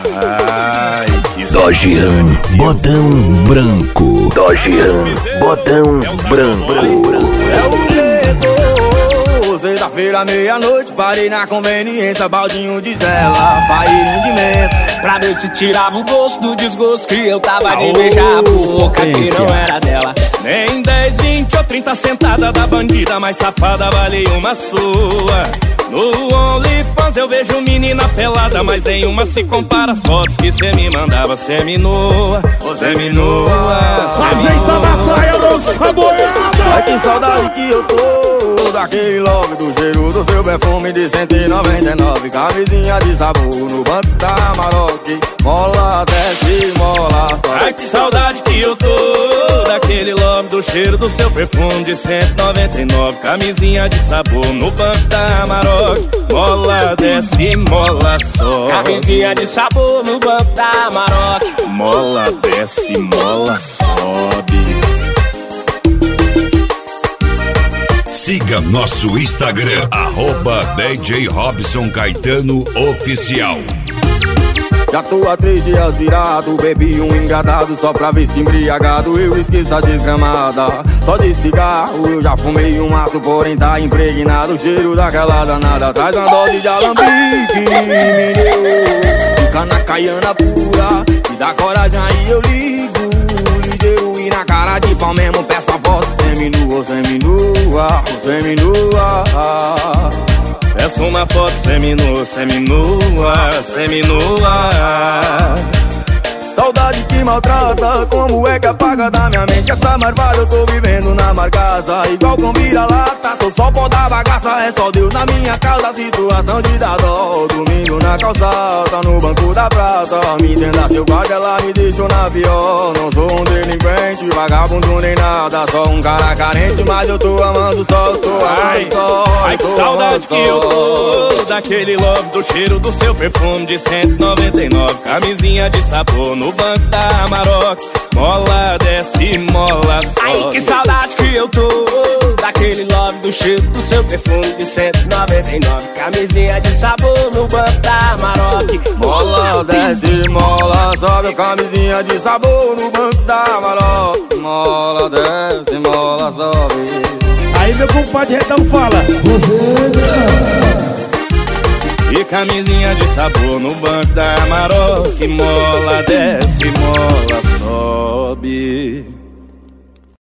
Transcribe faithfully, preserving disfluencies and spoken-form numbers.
Ai, que Dodge Ram, botão branco. Dodge Ram, botão branco. É o Lego, sexta-feira, meia-noite, parei na conveniência, baldinho de vela, paeirinho de menta, pra ver se tirava o gosto do desgosto que eu tava de beijar a boca que não era dela. Nem dez, vinte ou trinta sentada da bandida mais safada vale uma sua. No OnlyFans eu vejo menina pelada, mas nenhuma se compara às fotos que cê me mandava semi-nua, semi-nua. Ajeita na praia, dança boiada. Ai, que saudade que eu tô daquele love, do cheiro do seu perfume de cento e noventa e nove. Camisinha de sabor no banco da Maroc, mola, desce, mola, sobe. Ai, que saudade que eu tô daquele love, do cheiro do seu perfume de cento e noventa e nove. Camisinha de sabor no banco da Maroc, mola, desce, mola, sobe. Camisinha de sabor no banco da Maroc, mola, desce, mola, sobe. Siga nosso Instagram, arroba D J Robson Caetano Oficial. Já tô há três dias virado, bebi um engradado só pra ver se embriagado eu esqueço a desgramada. Só de cigarro eu já fumei um maço, porém tá impregnado o cheiro daquela danada. Traz uma dose de alambique, mineiro, fica na caiana pura, me dá coragem aí eu ligo, ligeiro e na cara de pau mesmo peço a foto seminua, seminua, seminua. Peço uma foto seminua, seminua, seminua. Saudade que maltrata, como é que apaga da minha mente essa marvada? Eu tô vivendo na marcaça, igual com vira-lata. Tô só pó da bagaça, é só Deus na minha causa. Situação de dar dó, domingo na calçada, no banco da praça. Me entenda seu guarda, ela me deixou na pior. Não sou um delinquente, vagabundo nem nada, só um cara carente, mas eu tô amando só, eu tô amando só. Ai, que saudade que eu tô daquele love, do cheiro do seu perfume de cento e noventa e nove. Camisinha de sabor no banco da Maroc, mola, desce, mola, sobe. Ai, que saudade que eu tô daquele love, do cheiro do seu perfume de cento e noventa e nove. Camisinha de sabor no banco da Maroc, mola, desce, mola, sobe. Camisinha de sabor no banco da Maroc, mola, desce, mola, sobe. Aí meu compadre Redão fala: e camisinha de sabor no banco da Maroc, mola, desce, mola, sobe.